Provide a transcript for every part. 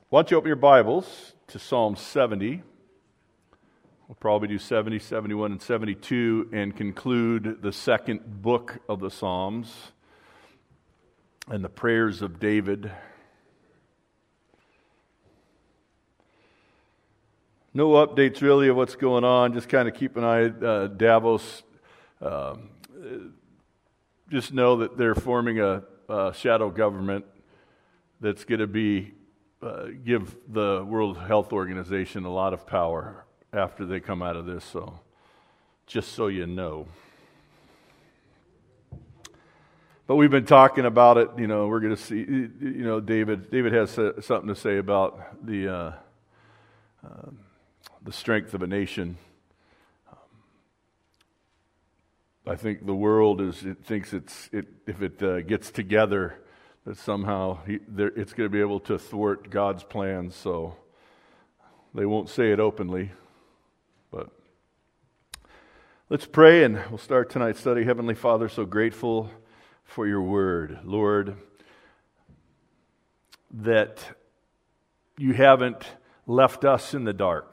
Why don't you open your Bibles to Psalm 70? We'll probably do 70, 71, and 72 and conclude the second book of the Psalms and the prayers of David. No updates really of what's going on. Just kind of keep an eye at Davos. Just know that they're forming a shadow government that's going to give the World Health Organization a lot of power after they come out of this. So, just so you know. But we've been talking about it. You know, we're going to see. You know, David has something to say about the strength of a nation. I think the world thinks if it gets together, that somehow it's going to be able to thwart God's plans. So they won't say it openly, but let's pray and we'll start tonight's study. Heavenly Father, so grateful for your word, Lord, that you haven't left us in the dark,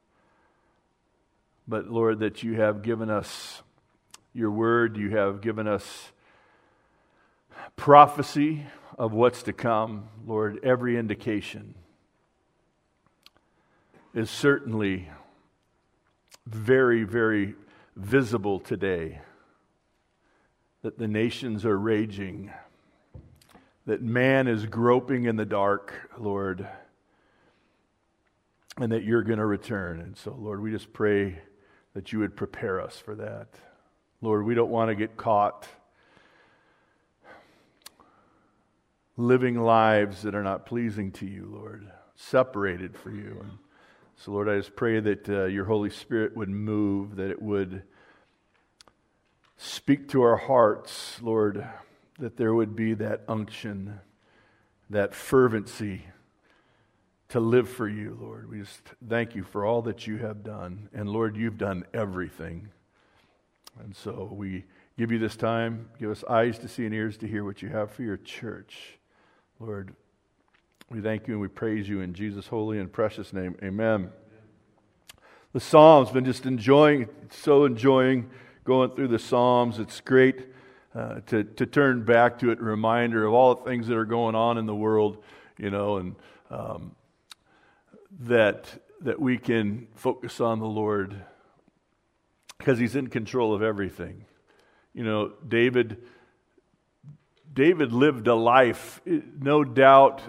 but Lord, that you have given us your word, you have given us prophecy of what's to come. Lord, every indication is certainly very, very visible today, that the nations are raging, that man is groping in the dark, Lord, and that you're going to return. And so, Lord, we just pray that you would prepare us for that. Lord, we don't want to get caught living lives that are not pleasing to you, Lord, separated for you. And so, Lord, I just pray that your Holy Spirit would move, that it would speak to our hearts, Lord, that there would be that unction, that fervency to live for you, Lord. We just thank you for all that you have done. And Lord, you've done everything. And so we give you this time. Give us eyes to see and ears to hear what you have for your church. Lord, we thank you and we praise you in Jesus' holy and precious name. Amen. The Psalms, been just enjoying going through the Psalms. It's great to turn back to it, a reminder of all the things that are going on in the world, you know, and that we can focus on the Lord because He's in control of everything. You know, David lived a life, no doubt,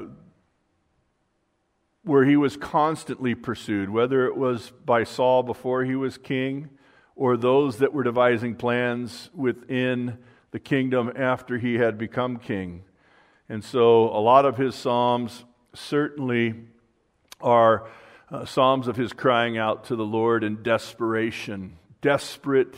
where he was constantly pursued, whether it was by Saul before he was king or those that were devising plans within the kingdom after he had become king. And so a lot of his psalms certainly are psalms of his crying out to the Lord in desperation. Desperate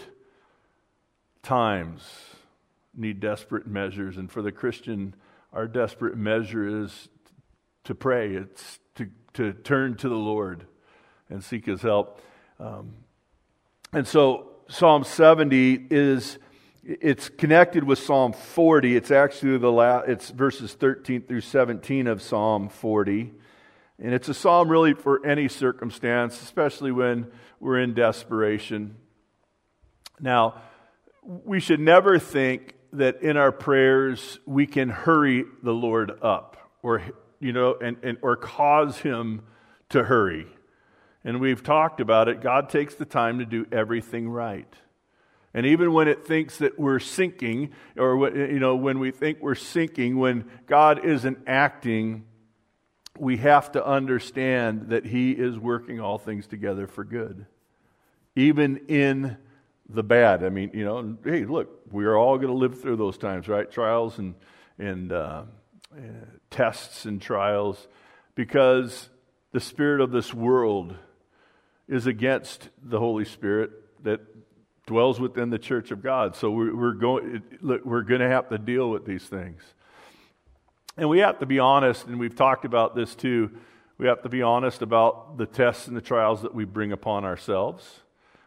times need desperate measures. And for the Christian, our desperate measure is to pray. It's to turn to the Lord and seek His help. And so Psalm 70 it's connected with Psalm 40. It's actually it's verses 13 through 17 of Psalm 40. And it's a psalm really for any circumstance, especially when we're in desperation. Now, we should never think that in our prayers we can hurry the Lord up or cause Him to hurry. And we've talked about it. God takes the time to do everything right. And even when it thinks that we're sinking, or when we think we're sinking, when God isn't acting, we have to understand that He is working all things together for good. Even in the bad. I mean, hey, look, we're all going to live through those times, right? Trials and tests and trials, because the spirit of this world is against the Holy Spirit that dwells within the church of God. So we're going to have to deal with these things. And we have to be honest, and we've talked about this too, we have to be honest about the tests and the trials that we bring upon ourselves.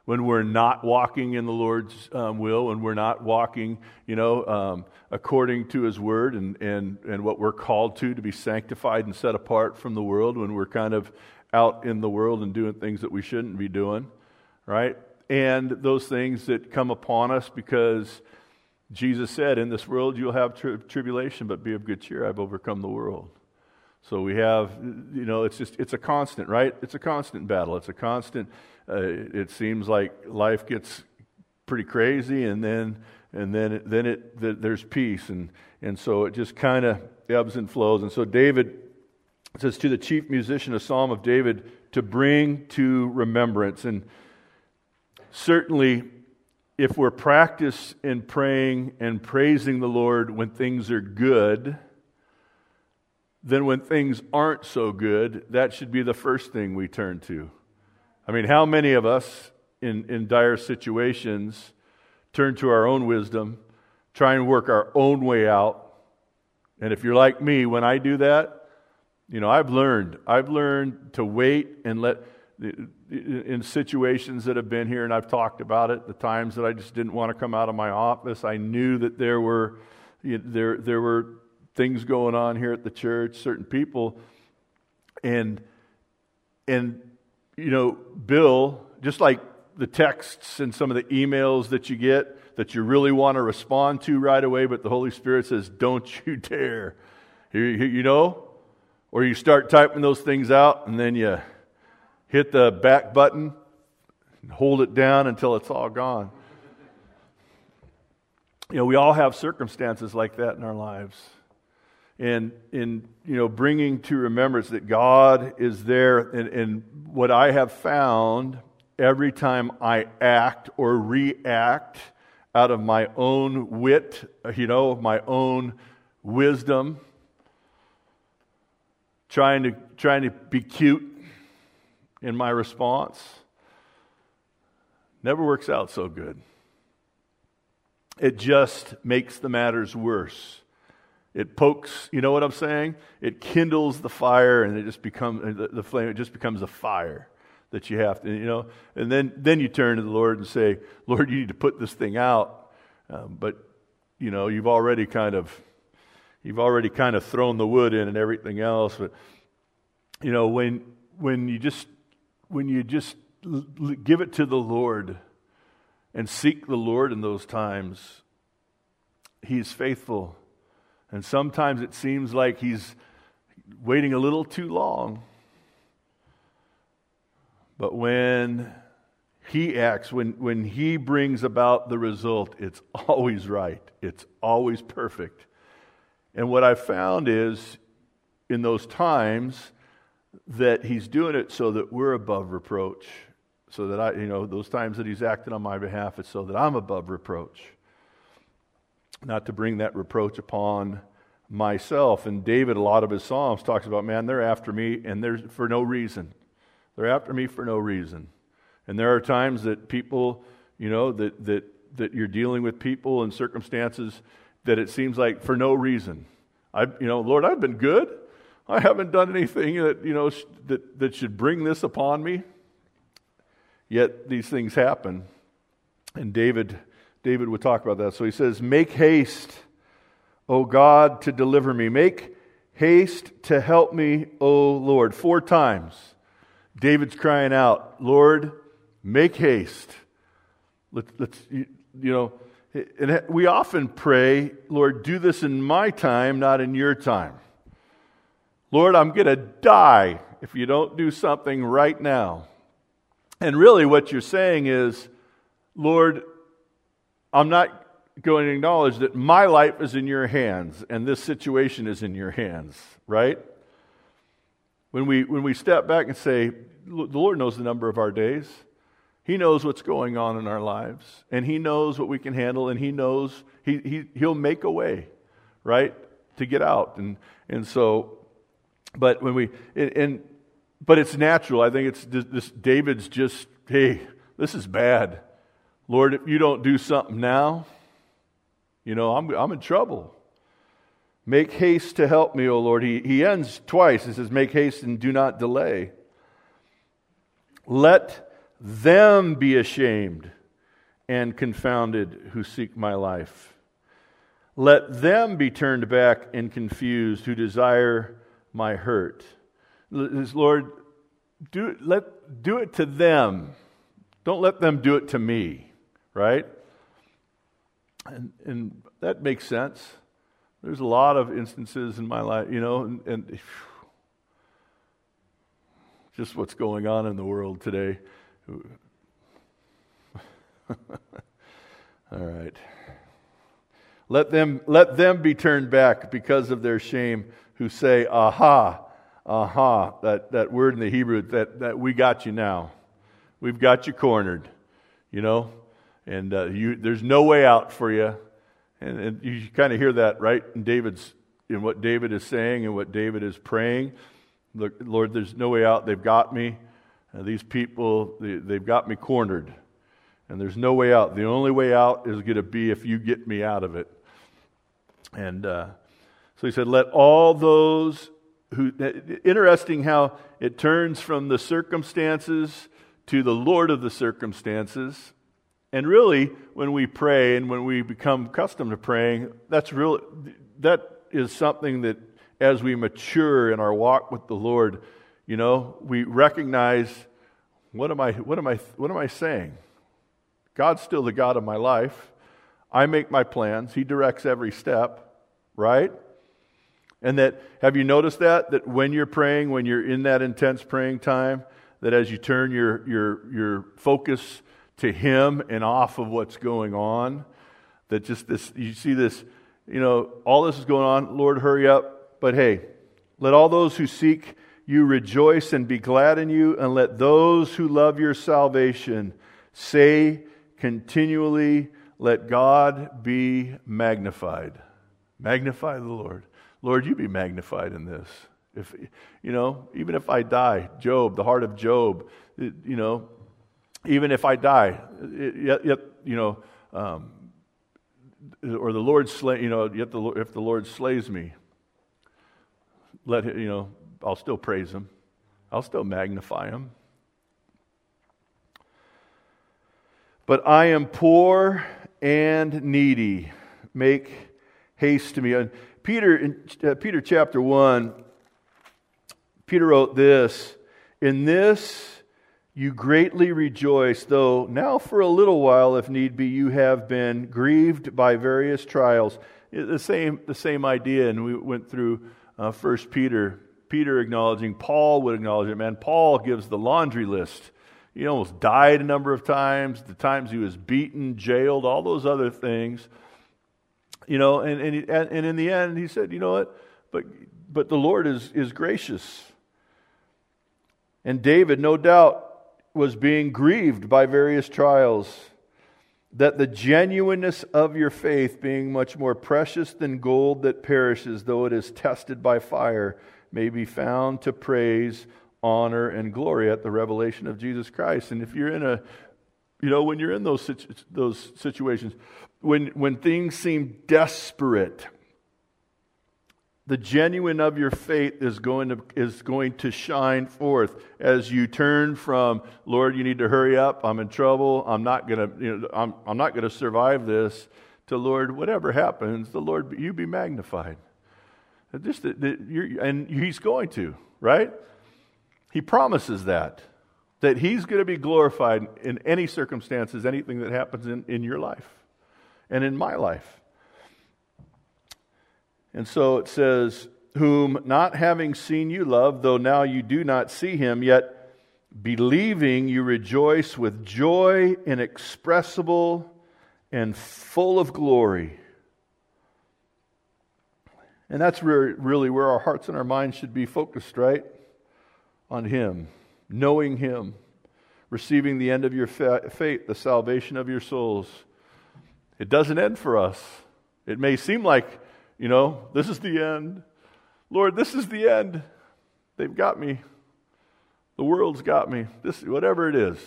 when we're not walking in the Lord's will, when we're not walking, according to His Word and what we're called to be sanctified and set apart from the world, when we're kind of out in the world and doing things that we shouldn't be doing, right? And those things that come upon us because Jesus said, in this world you'll have tribulation, but be of good cheer, I've overcome the world. So we have, it's a constant, right? It's a constant battle. It's a constant, it seems like life gets pretty crazy and then there's peace. And so it just kind of ebbs and flows. And so David says to the chief musician, a psalm of David, to bring to remembrance. And certainly, if we're practiced in praying and praising the Lord when things are good, then when things aren't so good, that should be the first thing we turn to. I mean, how many of us in dire situations turn to our own wisdom, try and work our own way out? And if you're like me, when I do that, I've learned to wait and let, in situations that have been here, and I've talked about it, the times that I just didn't want to come out of my office. I knew that there were things going on here at the church, certain people, and Bill, just like the texts and some of the emails that you get that you really want to respond to right away, but the Holy Spirit says, don't you dare. Or you start typing those things out and then you hit the back button and hold it down until it's all gone. We all have circumstances like that in our lives. And in bringing to remembrance that God is there, and what I have found every time I act or react out of my own wit, my own wisdom, trying to be cute in my response, never works out so good. It just makes the matters worse. It pokes, you know what I'm saying? It kindles the fire, and it just becomes the flame. It just becomes a fire that you have to, And then you turn to the Lord and say, Lord, you need to put this thing out. But you've already kind of thrown the wood in and everything else. But when you just give it to the Lord and seek the Lord in those times, He's faithful. And sometimes it seems like He's waiting a little too long. But when He acts, when He brings about the result, it's always right. It's always perfect. And what I've found is, in those times, that He's doing it so that we're above reproach. So that those times that He's acting on my behalf, it's so that I'm above reproach. Not to bring that reproach upon myself. And David, a lot of his Psalms talks about, man, they're after me and they're for no reason. They're after me for no reason. And there are times that people, that you're dealing with people and circumstances that it seems like for no reason. Lord, I've been good. I haven't done anything that should bring this upon me. Yet these things happen. And David would talk about that. So he says, make haste, O God, to deliver me. Make haste to help me, O Lord. 4 times David's crying out, Lord, make haste. And we often pray, Lord, do this in my time, not in your time. Lord, I'm going to die if you don't do something right now. And really what you're saying is, Lord, I'm not going to acknowledge that my life is in your hands and this situation is in your hands, right? When we step back and say, the Lord knows the number of our days. He knows what's going on in our lives, and He knows what we can handle, and He knows He'll make a way, right, to get out. And so, but but it's natural. I think it's this David's just, hey, this is bad. Lord, if you don't do something now, I'm in trouble. Make haste to help me, O Lord. He ends twice. He says, make haste and do not delay. Let them be ashamed and confounded who seek my life. Let them be turned back and confused who desire my hurt. Lord, do it to them. Don't let them do it to me, right? And that makes sense. There's a lot of instances in my life, and just what's going on in the world today. All right. Let them be turned back because of their shame who say, aha, that word in the Hebrew, that we got you now. We've got you cornered, and there's no way out for you. And you kind of hear that, right, in what David is saying and what David is praying. Look, Lord, there's no way out. They've got me. These people, they've got me cornered. And there's no way out. The only way out is going to be if you get me out of it. And so he said, let all those who... Interesting how it turns from the circumstances to the Lord of the circumstances. And really, when we pray and when we become accustomed to praying, that is something that as we mature in our walk with the Lord, we recognize, what am I saying? God's still the God of my life. I make my plans. He directs every step, right? And that, have you noticed that when you're praying, when you're in that intense praying time, that as you turn your focus to Him and off of what's going on, that just this, you see this, all this is going on, Lord, hurry up. But hey, let all those who seek you rejoice and be glad in you, and let those who love your salvation say continually, let God be magnified. Magnify the Lord. Lord, you be magnified in this. If even if I die, Job, the heart of Job, even if I die, or the Lord if the Lord slays me, let him, I'll still praise Him. I'll still magnify Him. But I am poor and needy. Make haste to me. And Peter chapter 1, Peter wrote this, in this you greatly rejoice, though now for a little while, if need be, you have been grieved by various trials. The same idea, and we went through 1 Peter. Peter acknowledging, Paul would acknowledge it. Man, Paul gives the laundry list. He almost died a number of times, the times he was beaten, jailed, all those other things. And in the end, he said, you know what? But the Lord is gracious. And David, no doubt, was being grieved by various trials, that the genuineness of your faith, being much more precious than gold that perishes, though it is tested by fire, may be found to praise, honor, and glory at the revelation of Jesus Christ. And if you're in when you're in those situations, when things seem desperate, the genuine of your faith is going to shine forth as you turn from, Lord, you need to hurry up. I'm in trouble. I'm not gonna survive this. To, Lord, whatever happens, the Lord, you be magnified. And He's going to, right? He promises that He's going to be glorified in any circumstances, anything that happens in your life and in my life. And so it says, whom not having seen you love, though now you do not see Him, yet believing you rejoice with joy inexpressible and full of glory. And that's really where our hearts and our minds should be focused, right? On Him, knowing Him, receiving the end of your faith, the salvation of your souls. It doesn't end for us. It may seem like, this is the end. Lord, this is the end. They've got me. The world's got me. Whatever it is.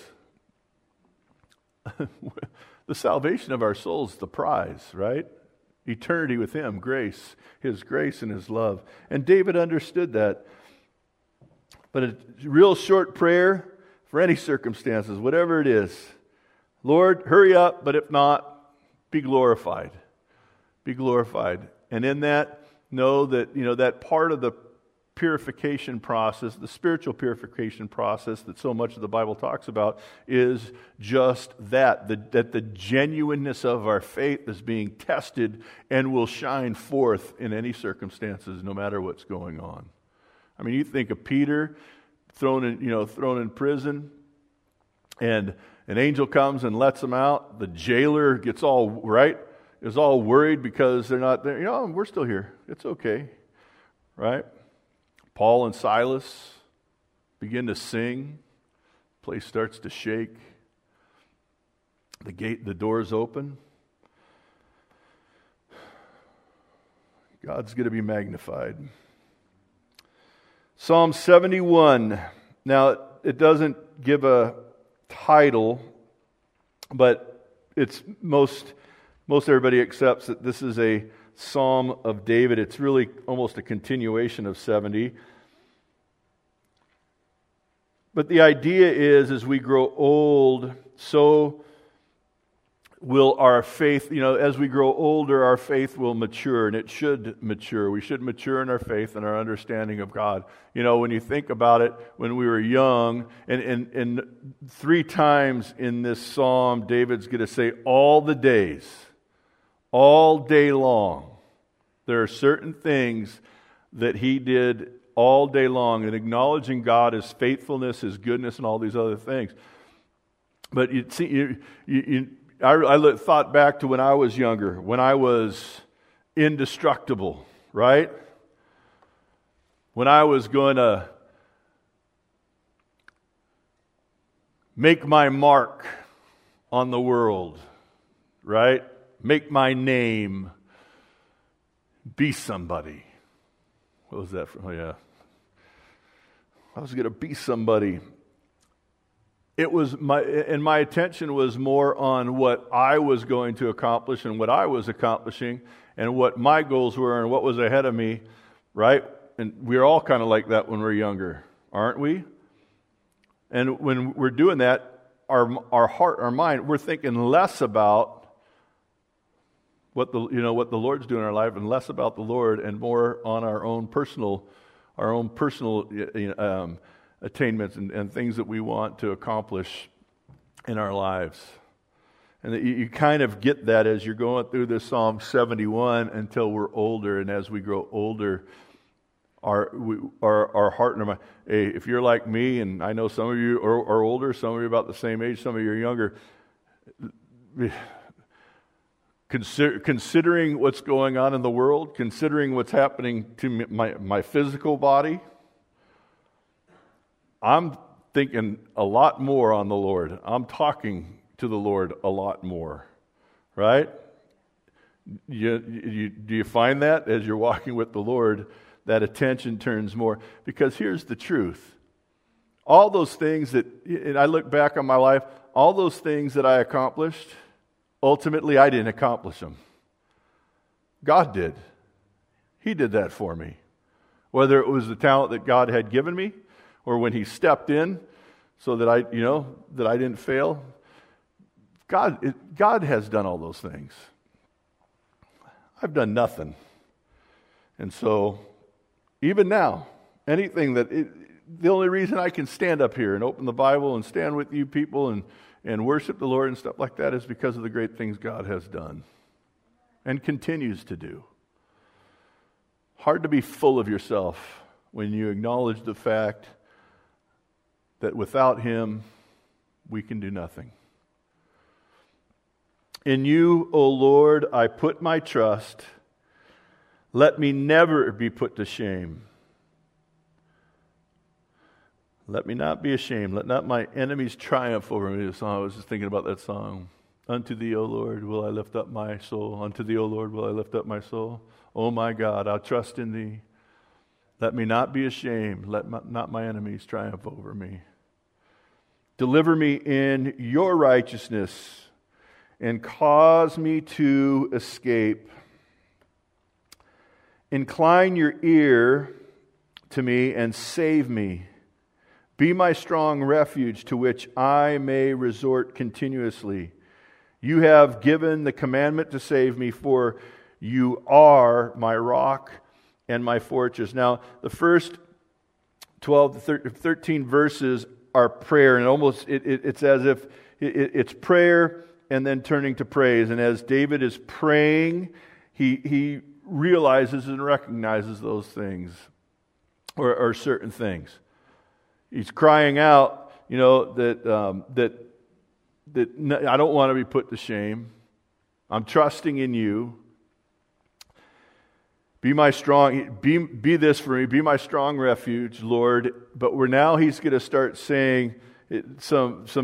The salvation of our souls is the prize, right? Eternity with Him, grace, His grace and His love. And David understood that. But a real short prayer for any circumstances, whatever it is. Lord, hurry up, but if not, be glorified. Be glorified. And in that, know that, that part of the purification process, the spiritual purification process that so much of the Bible talks about, is just that the genuineness of our faith is being tested and will shine forth in any circumstances, no matter what's going on. I mean, you think of Peter thrown in prison, and an angel comes and lets him out. The jailer is all worried because they're not there. We're still here. It's okay, right? Paul and Silas begin to sing. The place starts to shake. The doors open. God's going to be magnified. Psalm 71. Now, it doesn't give a title, but it's most everybody accepts that this is a Psalm of David. It's really almost a continuation of 70. But the idea is, as we grow old, so will our faith, as we grow older, our faith will mature, and it should mature. We should mature in our faith and our understanding of God. When you think about it, when we were young, and 3 times in this psalm, David's going to say, all the days, all day long. There are certain things that he did all day long, and acknowledging God, His faithfulness, His goodness, and all these other things. But you see, I thought back to when I was younger, when I was indestructible, right? When I was going to make my mark on the world, right? Make my name, be somebody. What was that from? Oh, yeah. I was going to be somebody. It was my attention was more on what I was going to accomplish and what I was accomplishing and what my goals were and what was ahead of me, right? And we're all kind of like that when we're younger, aren't we? And when we're doing that, our heart, our mind, we're thinking less about what the Lord's doing in our life, and less about the Lord, and more on our own personal attainments and things that we want to accomplish in our lives. And that you kind of get that as you're going through this Psalm 71 until we're older, and as we grow older, our heart and our mind. Hey, if you're like me, and I know some of you are older, some of you are about the same age, some of you are younger. Considering what's going on in the world, considering what's happening to my physical body, I'm thinking a lot more on the Lord. I'm talking to the Lord a lot more, right? Do you find that as you're walking with the Lord, that attention turns more? Because here's the truth. All those things and I look back on my life, all those things that I accomplished, ultimately, I didn't accomplish them. God did. He did that for me. Whether it was the talent that God had given me, or when He stepped in so that I didn't fail. God has done all those things. I've done nothing. And so, even now, the only reason I can stand up here and open the Bible and stand with you people and worship the Lord and stuff like that is because of the great things God has done and continues to do. Hard to be full of yourself when you acknowledge the fact that without Him, we can do nothing. In You, O Lord, I put my trust. Let me never be put to shame. Let me not be ashamed. Let not my enemies triumph over me. I was just thinking about that song. Unto Thee, O Lord, will I lift up my soul. Unto Thee, O Lord, will I lift up my soul. O my God, I'll trust in Thee. Let me not be ashamed. Let not my enemies triumph over me. Deliver me in Your righteousness and cause me to escape. Incline Your ear to me and save me. Be my strong refuge to which I may resort continuously. You have given the commandment to save me, for you are my rock and my fortress. Now, the first 12 to 13 verses are prayer, and it's as if it's prayer and then turning to praise. And as David is praying, he realizes and recognizes those things, or certain things. He's crying out, that I don't want to be put to shame. I'm trusting in you. Be my strong, be this for me, be my strong refuge, Lord. But he's going to start saying he's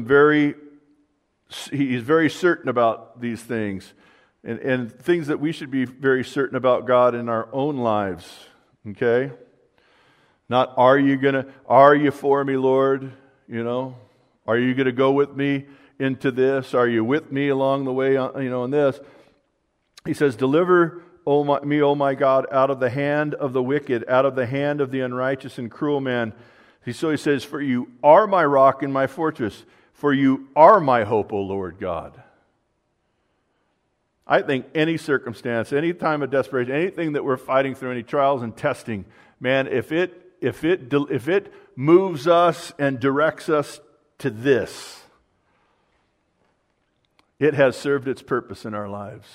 very certain about these things. And things that we should be very certain about God in our own lives. Okay? Not, are you for me, Lord? Are you going to go with me into this? Are you with me along the way, in this? He says, deliver me, O my God, out of the hand of the wicked, out of the hand of the unrighteous and cruel man. So he says, for you are my rock and my fortress, for you are my hope, O Lord God. I think any circumstance, any time of desperation, anything that we're fighting through, any trials and testing, man, if it moves us and directs us to this, it has served its purpose in our lives.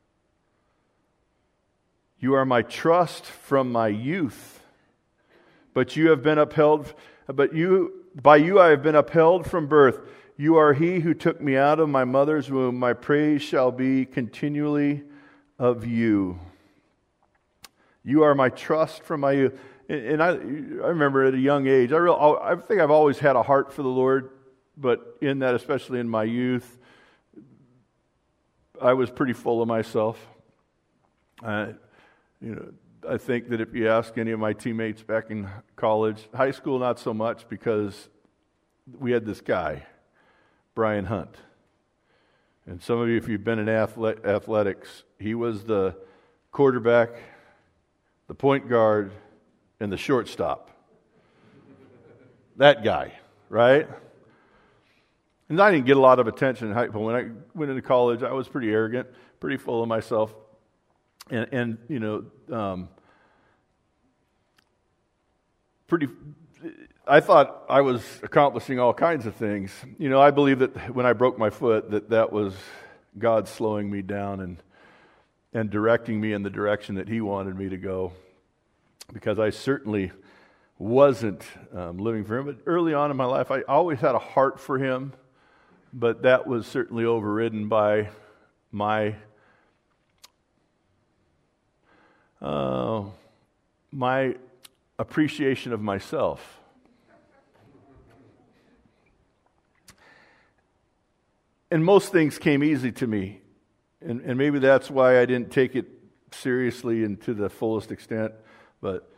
You are my trust from my youth, by you I have been upheld from birth. You are he who took me out of my mother's womb. My praise shall be continually of you. You are my trust from my youth. And I remember at a young age, I think I've always had a heart for the Lord, but in that, especially in my youth, I was pretty full of myself. I think that if you ask any of my teammates back in college, high school not so much, because we had this guy, Brian Hunt. And some of you, if you've been in athletics, he was the quarterback, the point guard, and the shortstop. That guy, right? And I didn't get a lot of attention in high school. When I went into college, I was pretty arrogant, pretty full of myself. And I thought I was accomplishing all kinds of things. I believe that when I broke my foot, that was God slowing me down and directing me in the direction that He wanted me to go. Because I certainly wasn't living for Him. But early on in my life, I always had a heart for Him, but that was certainly overridden by my appreciation of myself. And most things came easy to me. And maybe that's why I didn't take it seriously and to the fullest extent. But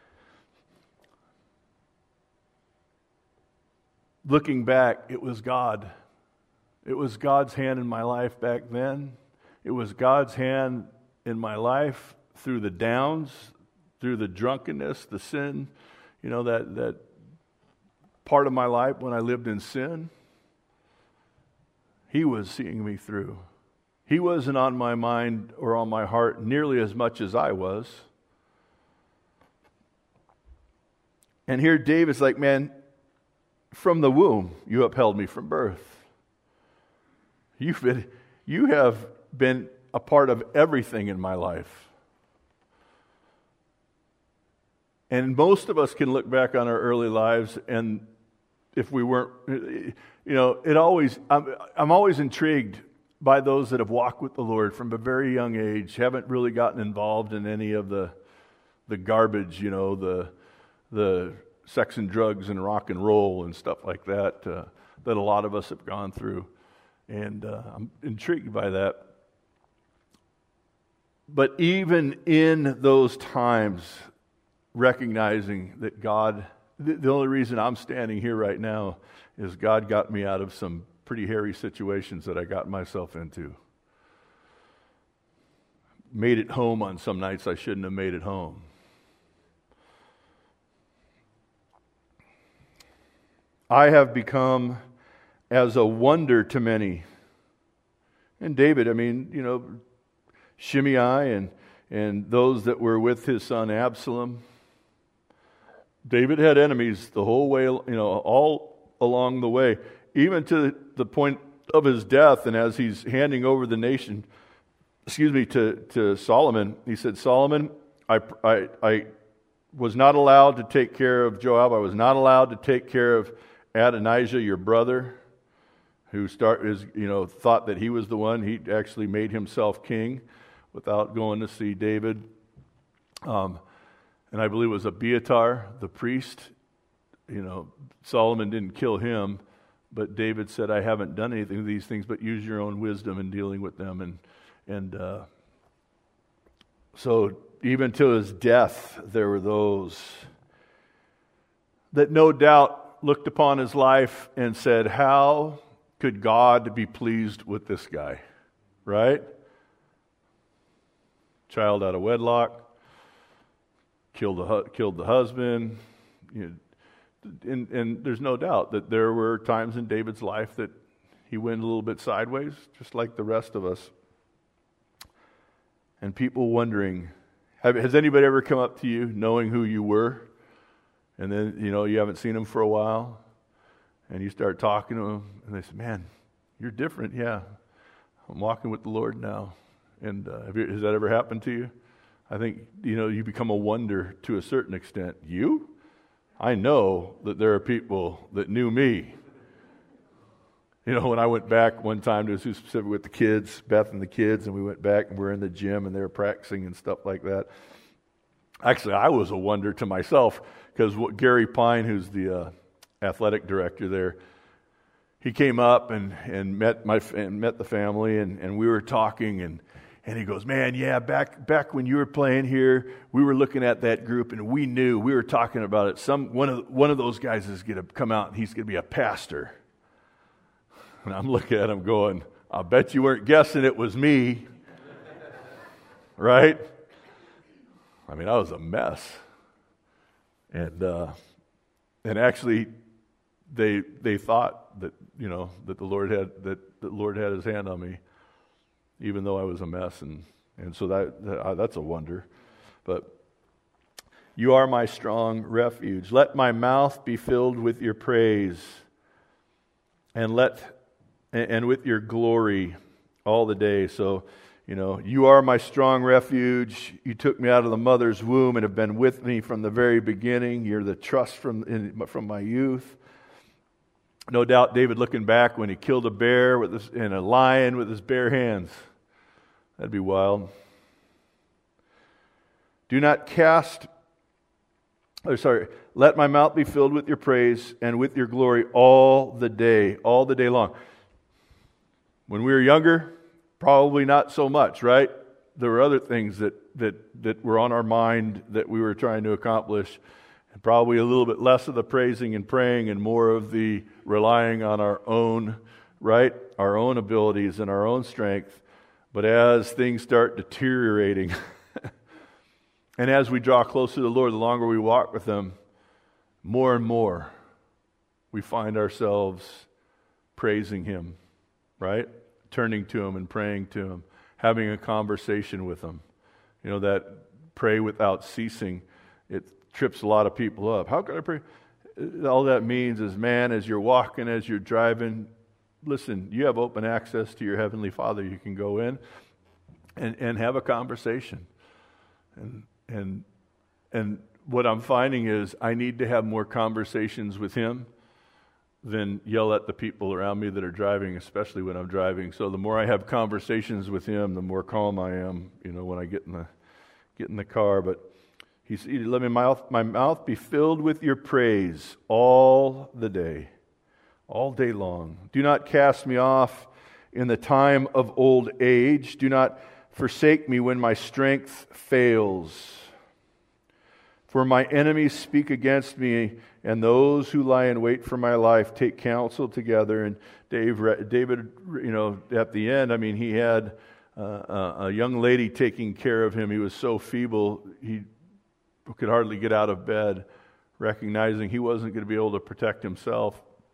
looking back, it was God. It was God's hand in my life back then. It was God's hand in my life through the downs, through the drunkenness, the sin, that part of my life when I lived in sin. He was seeing me through. He wasn't on my mind or on my heart nearly as much as I was. And here David's like, man, from the womb you upheld me from birth. You have been a part of everything in my life. And most of us can look back on our early lives, and if we weren't, I'm always intrigued by those that have walked with the Lord from a very young age, haven't really gotten involved in any of the garbage, the sex and drugs and rock and roll and stuff like that, that a lot of us have gone through. And I'm intrigued by that. But even in those times, recognizing that God, the only reason I'm standing here right now is God got me out of some pretty hairy situations that I got myself into. Made it home on some nights I shouldn't have made it home. I have become as a wonder to many. And David, Shimei and those that were with his son Absalom. David had enemies the whole way, all along the way, even to the point of his death. And as he's handing over the nation, to Solomon, he said, Solomon, I was not allowed to take care of Joab. I was not allowed to take care of Adonijah, your brother, who thought that he was the one. He actually made himself king without going to see David. And I believe it was Abiathar, the priest. Solomon didn't kill him, but David said, I haven't done anything of these things, but use your own wisdom in dealing with them. And so even to his death, there were those that no doubt looked upon his life and said, how could God be pleased with this guy? Right? Child out of wedlock, killed the husband. And there's no doubt that there were times in David's life that he went a little bit sideways, just like the rest of us. And people wondering, has anybody ever come up to you knowing who you were? And then, you haven't seen them for a while. And you start talking to them. And they say, man, you're different. Yeah, I'm walking with the Lord now. And has that ever happened to you? I think, you become a wonder to a certain extent. You? I know that there are people that knew me. When I went back one time to do specific with the kids, Beth and the kids, and we went back and we're in the gym and they were practicing and stuff like that. Actually, I was a wonder to myself because Gary Pine, who's the athletic director there, he came up and met the family and we were talking and he goes, man, yeah, back when you were playing here, we were looking at that group and we were talking about it. One of those guys is going to come out and he's going to be a pastor. And I'm looking at him going, I bet you weren't guessing it was me. Right? I was a mess. And actually they thought that, that the Lord had his hand on me, even though I was a mess. And so that's a wonder. But you are my strong refuge. Let my mouth be filled with your praise and with your glory all the day. So, you are my strong refuge. You took me out of the mother's womb and have been with me from the very beginning. You're the trust from my youth. No doubt David looking back when he killed a bear and a lion with his bare hands. That'd be wild. Let my mouth be filled with your praise and with your glory all the day long. When we were younger, probably not so much, right? There were other things that were on our mind that we were trying to accomplish. And probably a little bit less of the praising and praying and more of the relying on our own, right? Our own abilities and our own strength. But as things start deteriorating, and as we draw closer to the Lord, the longer we walk with Him, more and more we find ourselves praising Him, right? Turning to Him and praying to Him, having a conversation with Him. That pray without ceasing, it trips a lot of people up. How can I pray? All that means is, man, as you're walking, as you're driving, listen, you have open access to your Heavenly Father. You can go in and have a conversation. And what I'm finding is I need to have more conversations with Him than yell at the people around me that are driving, especially when I'm driving. So the more I have conversations with Him, the more calm I am, when I get in the car. But He said, let my mouth be filled with your praise all the day, all day long. Do not cast me off in the time of old age. Do not forsake me when my strength fails. For my enemies speak against me, and those who lie in wait for my life take counsel together. And David, at the end, he had a young lady taking care of him. He was so feeble, he could hardly get out of bed, recognizing he wasn't going to be able to protect himself.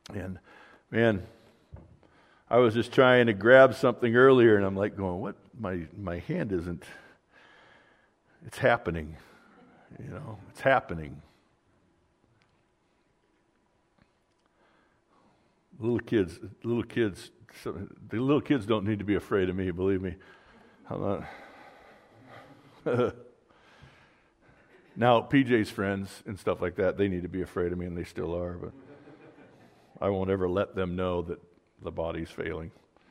And man, I was just trying to grab something earlier, and I'm like going, what? My hand isn't, it's happening. It's happening. The little kids don't need to be afraid of me, believe me. I'm not. Now, PJ's friends and stuff like that, they need to be afraid of me, and they still are, but I won't ever let them know that the body's failing.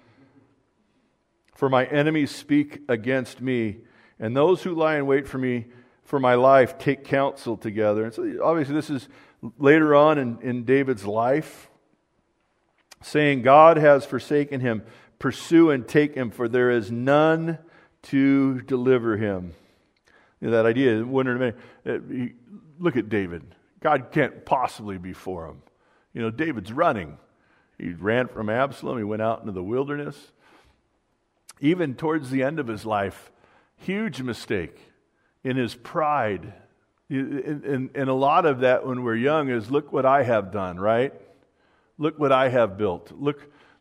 For my enemies speak against me, and those who lie in wait for me for my life take counsel together. And so obviously this is later on in David's life, saying, God has forsaken him. Pursue and take him, for there is none to deliver him. That idea, look at David. God can't possibly be for him. David's running. He ran from Absalom. He went out into the wilderness. Even towards the end of his life, huge mistake in his pride. And a lot of that when we're young is, look what I have done, right? Look what I have built. Look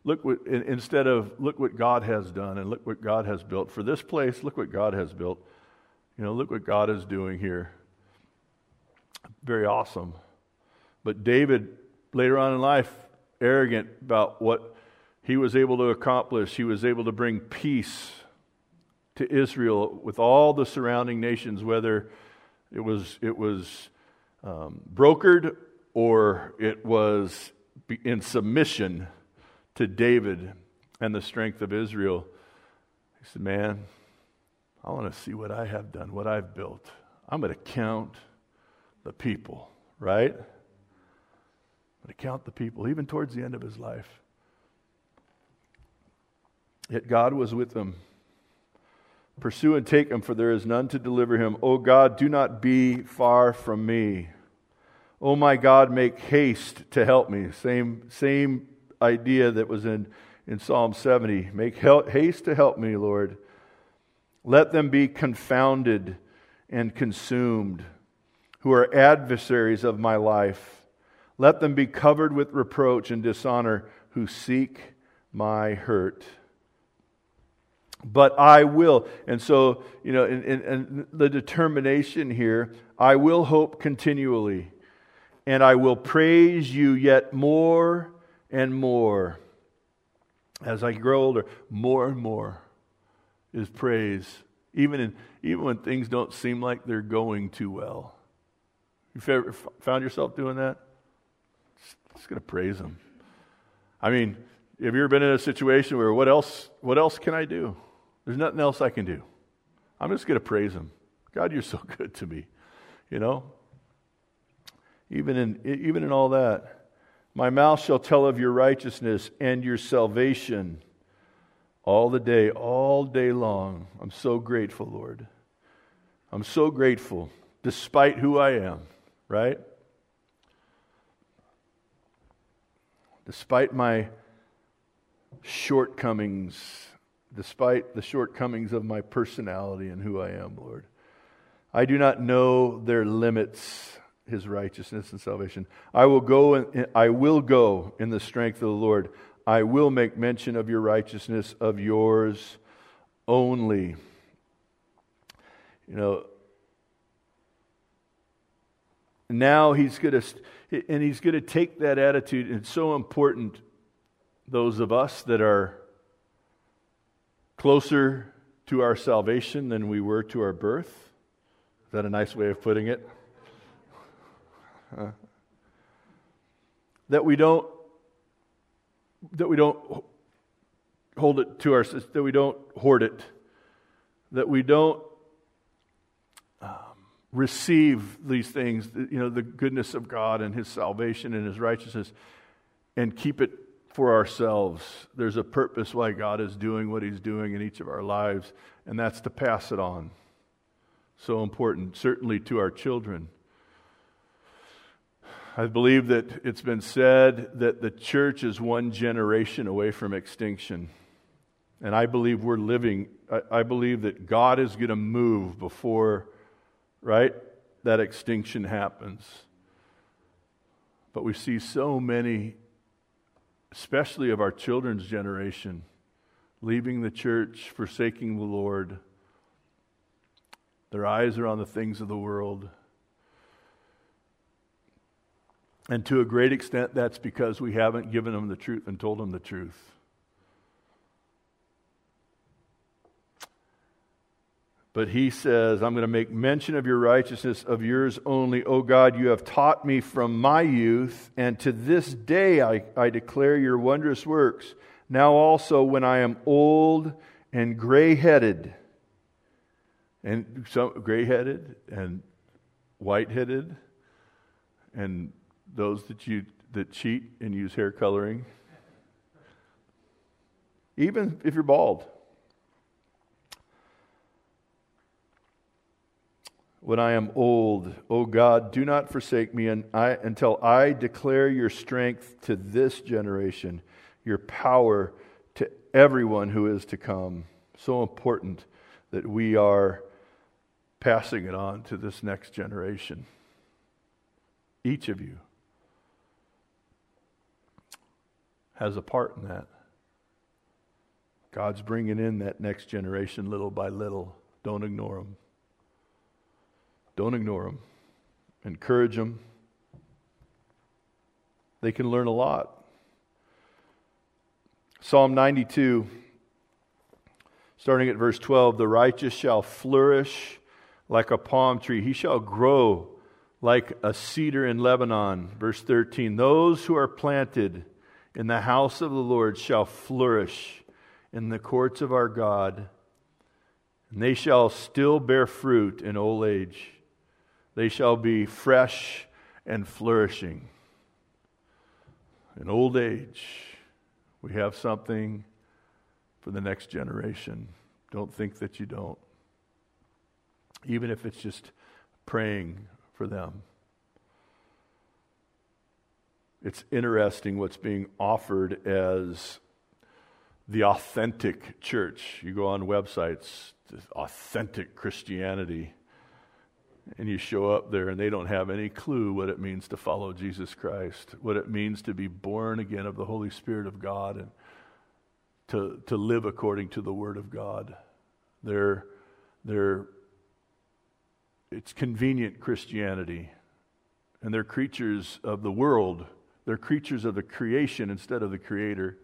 what God has done, and look what God has built. For this place, look what God has built. Look what God is doing here. Very awesome. But David, later on in life, arrogant about what he was able to accomplish. He was able to bring peace to Israel with all the surrounding nations, whether it was brokered or it was in submission to David and the strength of Israel. He said, man, I want to see what I have done, what I've built. I'm going to count the people, right? I'm going to count the people, even towards the end of his life. Yet God was with him. Pursue and take him, for there is none to deliver him. O God, do not be far from me. O my God, make haste to help me. Same idea that was in Psalm 70. Make haste to help me, Lord. Let them be confounded and consumed, who are adversaries of my life. Let them be covered with reproach and dishonor, who seek my hurt. But I will. And so, in the determination here, I will hope continually, and I will praise you yet more and more. As I grow older, more and more is praise, even when things don't seem like they're going too well. You've ever found yourself doing that? Just going to praise Him. I mean, have you ever been in a situation where what else can I do? There's nothing else I can do. I'm just going to praise Him. God, you're so good to me. Even in all that, my mouth shall tell of your righteousness and your salvation all day long. I'm so grateful, Lord. I'm so grateful, despite who I am, right? Despite my shortcomings, despite the shortcomings of my personality and who I am, Lord. I do not know their limits, His righteousness and salvation. I will go in the strength of the Lord. I will make mention of your righteousness, of yours only. Now he's going to take that attitude. It's so important, those of us that are closer to our salvation than we were to our birth. Is that a nice way of putting it? That we don't hold it to ourselves, that we don't hoard it, that we don't receive these things, the goodness of God and His salvation and His righteousness, and keep it for ourselves. There's a purpose why God is doing what He's doing in each of our lives, and that's to pass it on. So important, certainly to our children. I believe that it's been said that the church is one generation away from extinction. And I believe I believe that God is going to move before, that extinction happens. But we see so many especially of our children's generation, leaving the church, forsaking the Lord. Their eyes are on the things of the world. And to a great extent, that's because we haven't given them the truth and told them the truth. But he says, I'm going to make mention of your righteousness, of yours only. O God, you have taught me from my youth, and to this day I declare your wondrous works. Now also, when I am old and gray-headed, and gray-headed and white-headed, and those that cheat and use hair coloring, even if you're bald. When I am old, O God, do not forsake me until I declare your strength to this generation, your power to everyone who is to come. So important that we are passing it on to this next generation. Each of you has a part in that. God's bringing in that next generation little by little. Don't ignore them. Don't ignore them. Encourage them. They can learn a lot. Psalm 92, starting at verse 12, the righteous shall flourish like a palm tree. He shall grow like a cedar in Lebanon. Verse 13, those who are planted in the house of the Lord shall flourish in the courts of our God, and they shall still bear fruit in old age. They shall be fresh and flourishing. In old age, we have something for the next generation. Don't think that you don't. Even if it's just praying for them. It's interesting what's being offered as the authentic church. You go on websites, authentic Christianity, and you show up there and they don't have any clue what it means to follow Jesus Christ, what it means to be born again of the Holy Spirit of God and to live according to the Word of God. It's convenient Christianity, and they're creatures of the world. They're creatures of the creation instead of the Creator.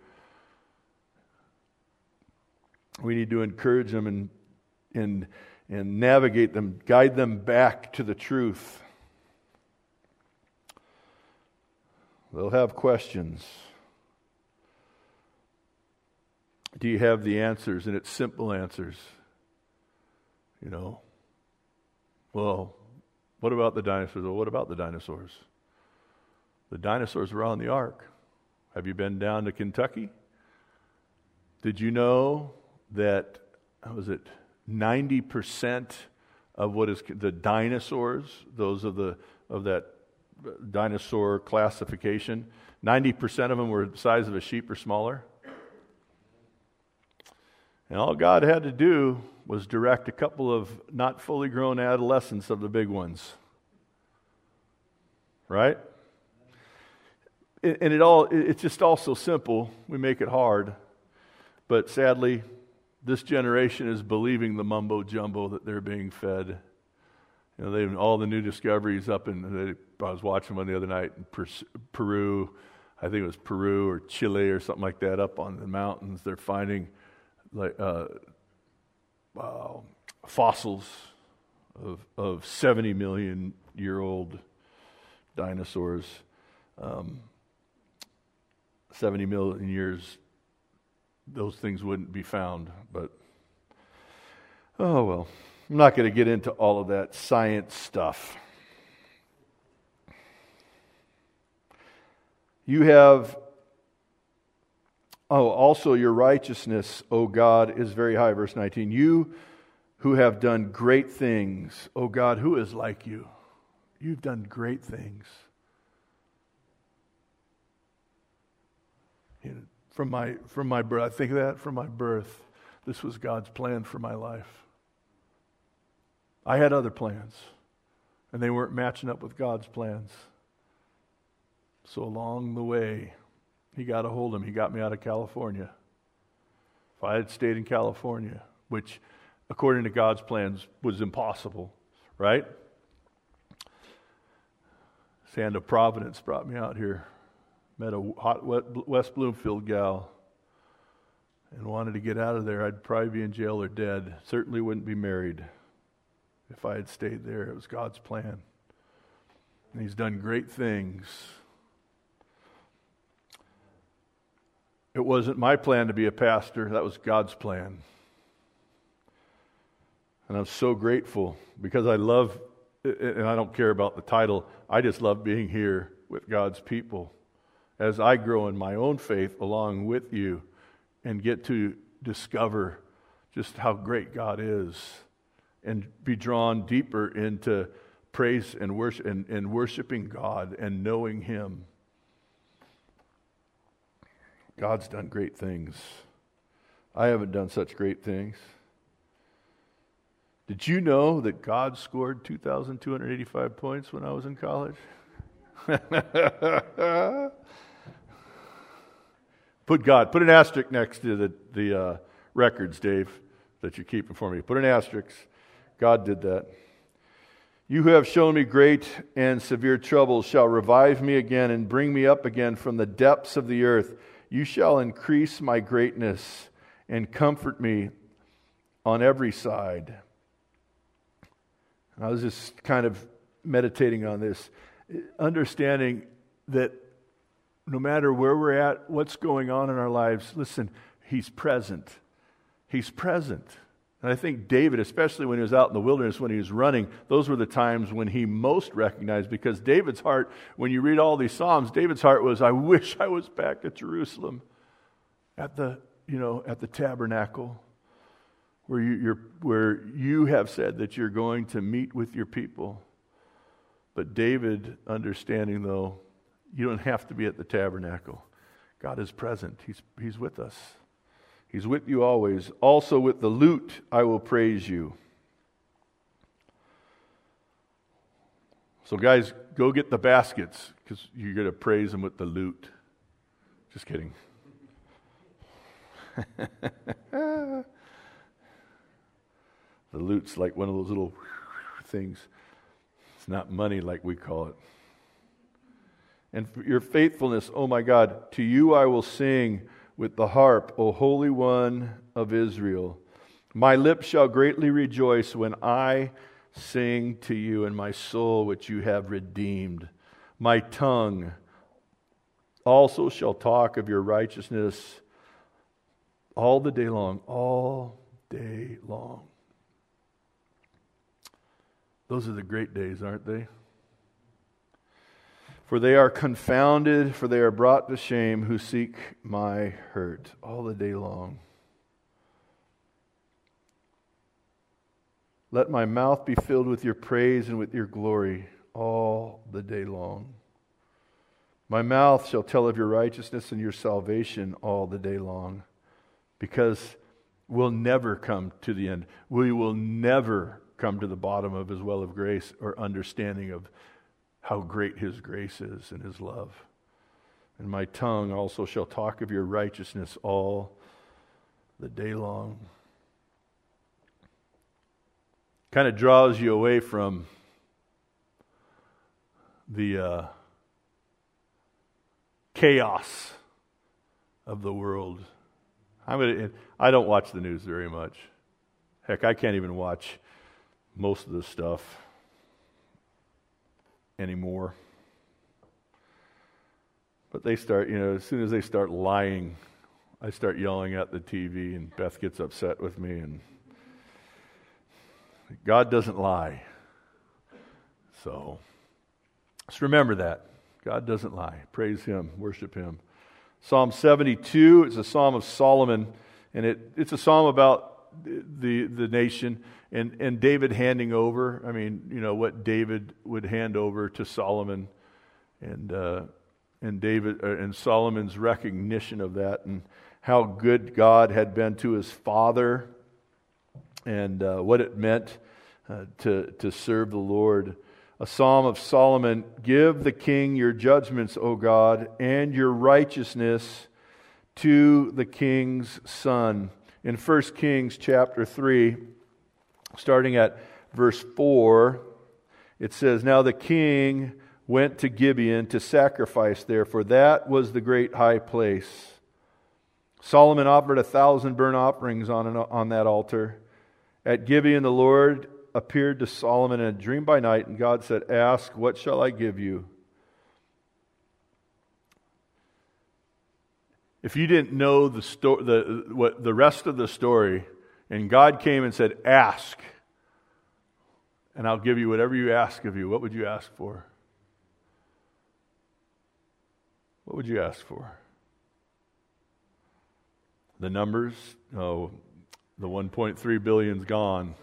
We need to encourage them and navigate them, guide them back to the truth. They'll have questions. Do you have the answers? And it's simple answers. Well, what about the dinosaurs? Well, what about the dinosaurs? The dinosaurs were on the ark. Have you been down to Kentucky? Did you know that, 90% of what is the dinosaurs, those of that dinosaur classification, 90% of them were the size of a sheep or smaller? And all God had to do was direct a couple of not fully grown adolescents of the big ones. Right? And it's just all so simple. We make it hard. But sadly, this generation is believing the mumbo jumbo that they're being fed. All the new discoveries up I was watching one the other night in Peru. I think it was Peru or Chile or something like that. Up on the mountains, they're finding fossils of 70 million year old dinosaurs. 70 million years, those things wouldn't be found. But, oh well, I'm not going to get into all of that science stuff. You have, also your righteousness, O God, is very high. Verse 19, you who have done great things, O God, who is like you? You've done great things. From my birth, I think of that from my birth. This was God's plan for my life. I had other plans, and they weren't matching up with God's plans. So along the way, He got a hold of him. He got me out of California. If I had stayed in California, which according to God's plans was impossible, right? Hand of Providence brought me out here. Met a hot West Bloomfield gal and wanted to get out of there. I'd probably be in jail or dead. Certainly wouldn't be married if I had stayed there. It was God's plan. And He's done great things. It wasn't my plan to be a pastor. That was God's plan. And I'm so grateful because I love, and I don't care about the title, I just love being here with God's people as I grow in my own faith along with you and get to discover just how great God is and be drawn deeper into praise and worship and worshiping God and knowing Him. God's done great things. I haven't done such great things. Did you know that God scored 2,285 points when I was in college? Put an asterisk next to the records, Dave, that you're keeping for me. Put an asterisk. God did that. You who have shown me great and severe troubles shall revive me again and bring me up again from the depths of the earth. You shall increase my greatness and comfort me on every side. I was just kind of meditating on this, understanding that no matter where we're at, what's going on in our lives, listen, He's present. He's present. And I think David, especially when he was out in the wilderness, when he was running, those were the times when he most recognized, because David's heart, when you read all these Psalms, David's heart was, I wish I was back at Jerusalem, at the tabernacle, where you have said that you're going to meet with your people. But David, understanding though, you don't have to be at the tabernacle. God is present. He's with us. He's with you always. Also with the lute I will praise you. So guys, go get the baskets because you're going to praise Him with the lute. Just kidding. The lute's like one of those little things. It's not money like we call it. And for your faithfulness, oh my God, to you I will sing with the harp, O Holy One of Israel. My lips shall greatly rejoice when I sing to you, and my soul which you have redeemed. My tongue also shall talk of your righteousness all the day long, all day long. Those are the great days, aren't they? For they are confounded, for they are brought to shame who seek my hurt all the day long. Let my mouth be filled with your praise and with your glory all the day long. My mouth shall tell of your righteousness and your salvation all the day long, because we'll never come to the end. We will never come to the bottom of His well of grace or understanding of how great His grace is and His love. And my tongue also shall talk of your righteousness all the day long. Kind of draws you away from the chaos of the world. I don't watch the news very much. Heck, I can't even watch most of this stuff anymore. But they start, as soon as they start lying, I start yelling at the TV, and Beth gets upset with me. And God doesn't lie. So just remember that. God doesn't lie. Praise Him. Worship Him. Psalm 72 is a psalm of Solomon, and it's a psalm about the nation and David handing over. What David would hand over to Solomon, and David and Solomon's recognition of that, and how good God had been to his father, and what it meant to serve the Lord. A psalm of Solomon. Give the king your judgments, O God, and your righteousness to the king's son. In 1 Kings chapter 3, starting at verse 4, it says, Now the king went to Gibeon to sacrifice there, for that was the great high place. Solomon offered 1,000 burnt offerings on that altar. At Gibeon the Lord appeared to Solomon in a dream by night, and God said, Ask, what shall I give you? If you didn't know the rest of the story, and God came and said, Ask, and I'll give you whatever you ask of you, what would you ask for? What would you ask for? The numbers? Oh, the 1.3 billion's gone.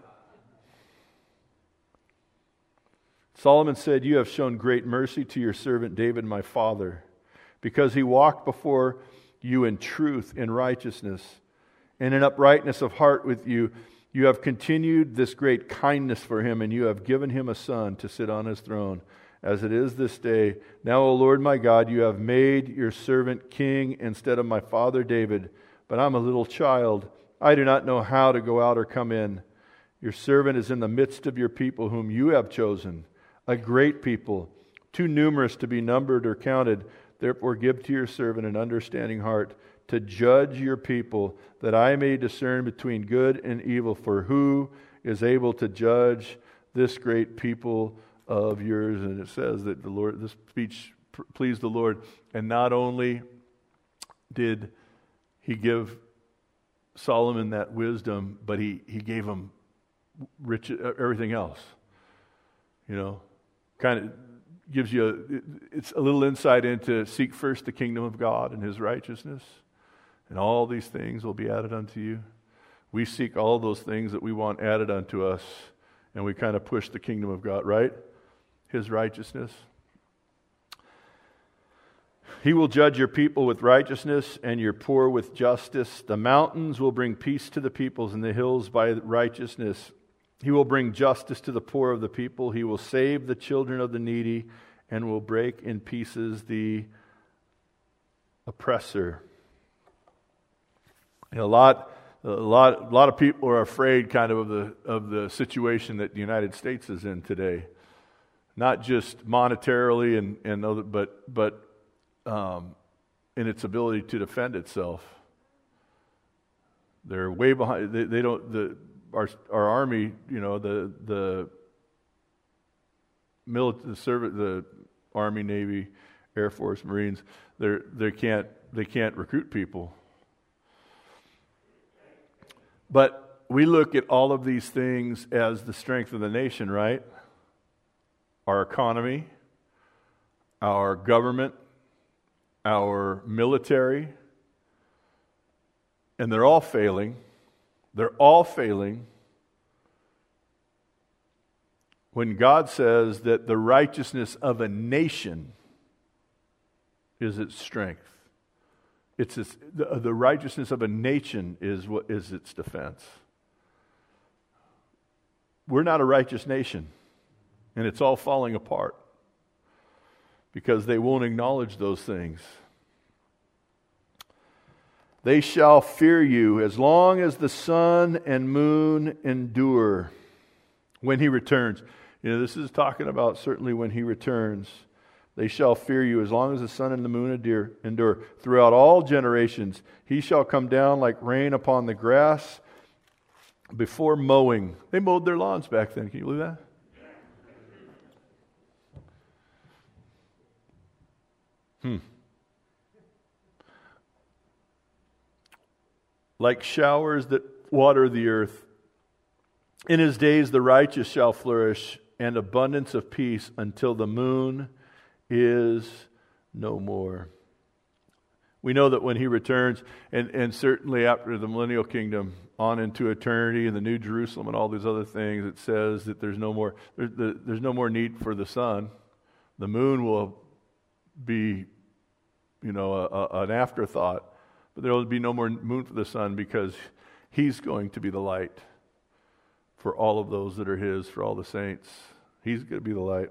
Solomon said, You have shown great mercy to your servant David, my father, because he walked before you in truth, in righteousness, and in uprightness of heart with you. You have continued this great kindness for him, and you have given him a son to sit on his throne, as it is this day. Now, O Lord my God, you have made your servant king instead of my father David, but I'm a little child. I do not know how to go out or come in. Your servant is in the midst of your people whom you have chosen, a great people, too numerous to be numbered or counted. Therefore give to your servant an understanding heart to judge your people, that I may discern between good and evil. For who is able to judge this great people of yours? And it says that the Lord, this speech pleased the Lord. And not only did he give Solomon that wisdom, but he gave him rich everything else. You know, kind of gives you it's a little insight into seek first the kingdom of God and his righteousness, and all these things will be added unto you. We seek all those things that we want added unto us, and we kind of push the kingdom of God, right? His righteousness. He will judge your people with righteousness and your poor with justice. The mountains will bring peace to the peoples, and the hills by righteousness. He will bring justice to the poor of the people. He will save the children of the needy and will break in pieces the oppressor. And a lot of people are afraid kind of the situation that the United States is in today. Not just monetarily and other, but in its ability to defend itself. They're way behind. They don't. Our army, you know, the Army, Navy, Air Force, Marines, they can't recruit people. But we look at all of these things as the strength of the nation, right? Our economy, our government, our military, and they're all failing. They're all failing when God says that the righteousness of a nation is its strength. The righteousness of a nation is what is its defense. We're not a righteous nation, and it's all falling apart because they won't acknowledge those things. They shall fear you as long as the sun and moon endure when he returns. You know, this is talking about certainly when he returns. They shall fear you as long as the sun and the moon endure. Throughout all generations, he shall come down like rain upon the grass before mowing. They mowed their lawns back then. Can you believe that? Like showers that water the earth. In his days the righteous shall flourish, and abundance of peace until the moon is no more. We know that when he returns, and certainly after the millennial kingdom, on into eternity and the New Jerusalem and all these other things, it says that there's no more need for the sun. The moon will be, an afterthought. But there will be no more moon for the sun because he's going to be the light for all of those that are his, for all the saints. He's going to be the light.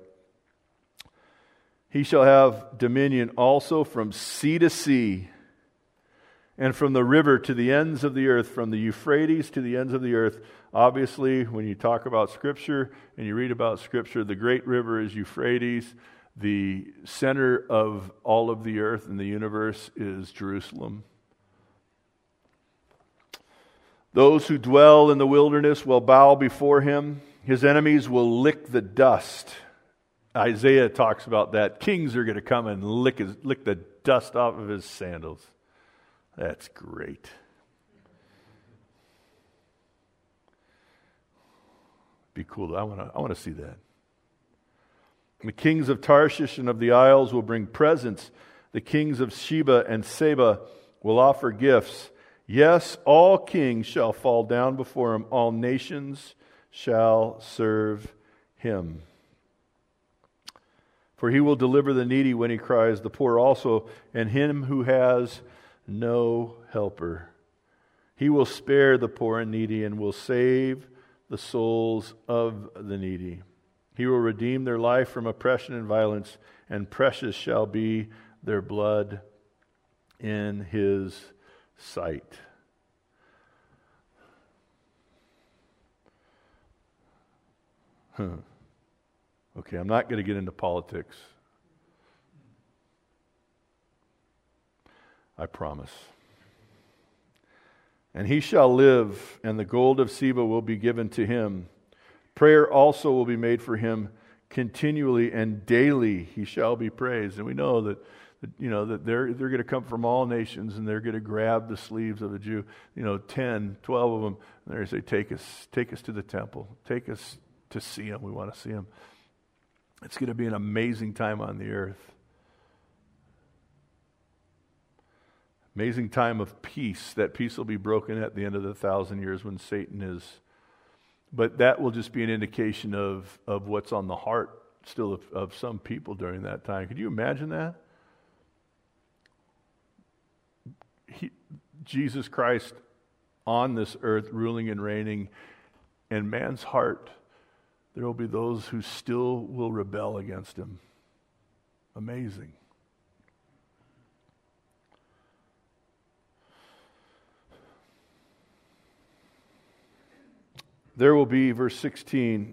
He shall have dominion also from sea to sea, and from the river to the ends of the earth, from the Euphrates to the ends of the earth. Obviously, when you talk about Scripture and you read about Scripture, the great river is Euphrates. The center of all of the earth and the universe is Jerusalem. Those who dwell in the wilderness will bow before him. His enemies will lick the dust. Isaiah talks about that. Kings are going to come and lick the dust off of his sandals. That's great. Be cool. I want to see that. The kings of Tarshish and of the isles will bring presents. The kings of Sheba and Seba will offer gifts. Yes, all kings shall fall down before him. All nations shall serve him. For he will deliver the needy when he cries, the poor also, and him who has no helper. He will spare the poor and needy and will save the souls of the needy. He will redeem their life from oppression and violence, and precious shall be their blood in his sight. Okay, I'm not going to get into politics. I promise. And he shall live, and the gold of Seba will be given to him. Prayer also will be made for him continually, and daily he shall be praised. And we know that they're going to come from all nations, and they're going to grab the sleeves of a Jew. 10, 12 of them, and they're going to say, take us to the temple. Take us to see him. We want to see him. It's going to be an amazing time on the earth. Amazing time of peace. That peace will be broken at the end of the 1,000 years when Satan is. But that will just be an indication of what's on the heart still of some people during that time. Could you imagine that? Jesus Christ on this earth ruling and reigning, and man's heart, there will be those who still will rebel against him. Amazing. There will be, verse 16,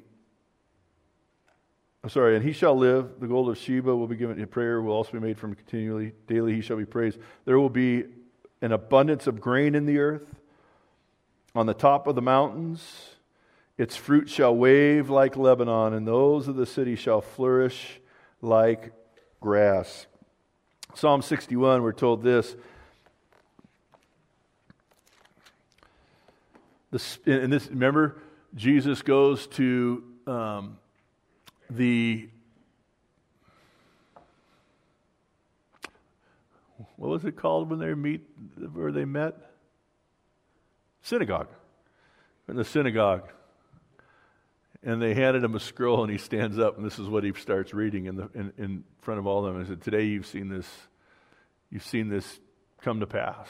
and he shall live, the gold of Sheba will be given, in prayer will also be made from continually, daily he shall be praised. There will be an abundance of grain in the earth, on the top of the mountains. Its fruit shall wave like Lebanon, and those of the city shall flourish like grass. Psalm 61, we're told this. Remember, Jesus goes to what was it called when they met? Synagogue. In the synagogue. And they handed him a scroll, and he stands up, and this is what he starts reading in front of all of them. He said, "Today you've seen this come to pass."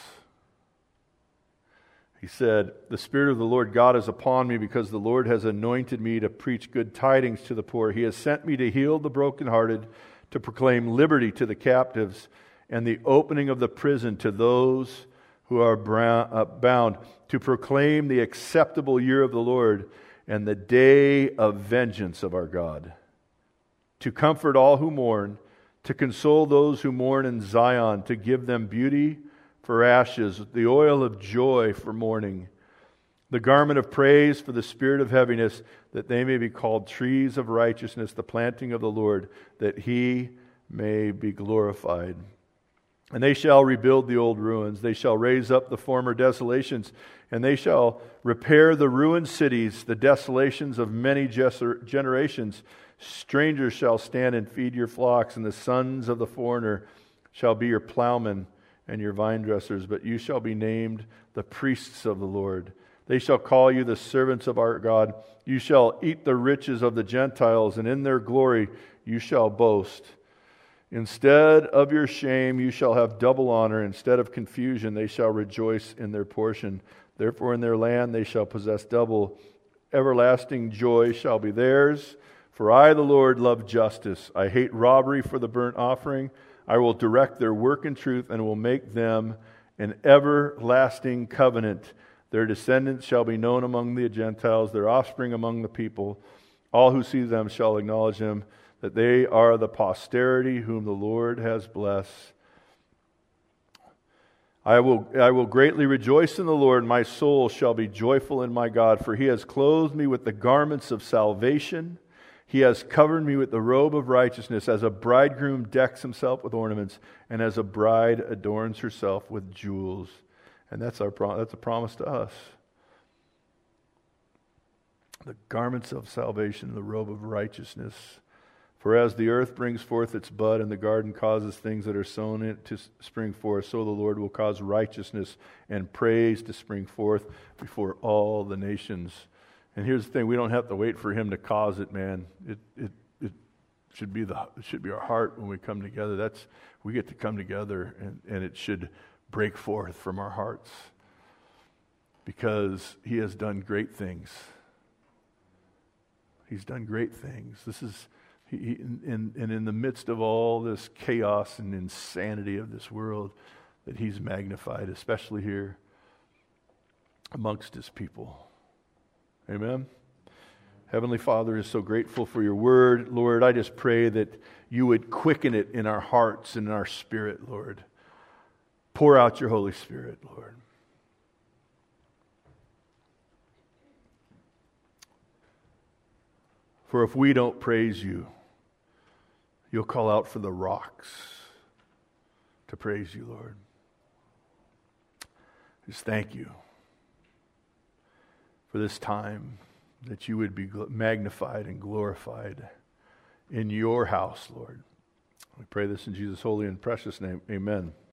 He said, "The Spirit of the Lord God is upon me, because the Lord has anointed me to preach good tidings to the poor. He has sent me to heal the brokenhearted, to proclaim liberty to the captives, and the opening of the prison to those who are bound, to proclaim the acceptable year of the Lord, and the day of vengeance of our God, to comfort all who mourn, to console those who mourn in Zion, to give them beauty for ashes, the oil of joy for mourning, the garment of praise for the spirit of heaviness, that they may be called trees of righteousness, the planting of the Lord, that he may be glorified. And they shall rebuild the old ruins. They shall raise up the former desolations, and they shall repair the ruined cities, the desolations of many generations. Strangers shall stand and feed your flocks, and the sons of the foreigner shall be your plowmen and your vine dressers, but you shall be named the priests of the Lord. They shall call you the servants of our God. You shall eat the riches of the Gentiles, and in their glory you shall boast. Instead of your shame, you shall have double honor. Instead of confusion, they shall rejoice in their portion. Therefore, in their land they shall possess double. Everlasting joy shall be theirs, For I, the Lord, love justice. I hate robbery for the burnt offering. I will direct their work in truth and will make them an everlasting covenant. Their descendants shall be known among the Gentiles, their offspring among the people. All who see them shall acknowledge them, that they are the posterity whom the Lord has blessed. I will greatly rejoice in the Lord. My soul shall be joyful in my God, for he has clothed me with the garments of salvation. He has covered me with the robe of righteousness, as a bridegroom decks himself with ornaments, and as a bride adorns herself with jewels. And that's a promise to us. The garments of salvation, the robe of righteousness. For as the earth brings forth its bud, and the garden causes things that are sown in it to spring forth, so the Lord will cause righteousness and praise to spring forth before all the nations. And here's the thing: we don't have to wait for Him to cause it, man. It should be our heart when we come together. We get to come together, and it should break forth from our hearts, because He has done great things. He's done great things. And in the midst of all this chaos and insanity of this world, that He's magnified, especially here amongst His people. Amen? Heavenly Father, is so grateful for your word. Lord, I just pray that you would quicken it in our hearts and in our spirit, Lord. Pour out your Holy Spirit, Lord. For if we don't praise you, you'll call out for the rocks to praise you, Lord. Just thank you for this time, that you would be magnified and glorified in your house, Lord. We pray this in Jesus' holy and precious name. Amen.